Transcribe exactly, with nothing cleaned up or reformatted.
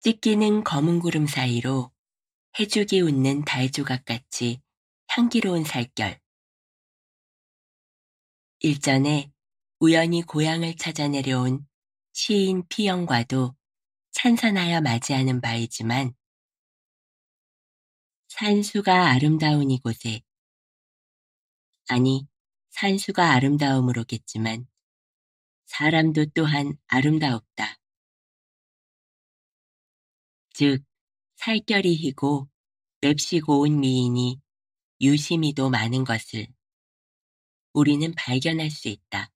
찢기는 검은 구름 사이로 해죽이 웃는 달조각같이 향기로운 살결. 일전에 우연히 고향을 찾아 내려온 시인 피영과도 찬선하여 맞이하는 바이지만 산수가 아름다운 이곳에, 아니 산수가 아름다움으로겠지만 사람도 또한 아름다웠다. 즉 살결이 희고 맵시고 온 미인이 유심히도 많은 것을 우리는 발견할 수 있다.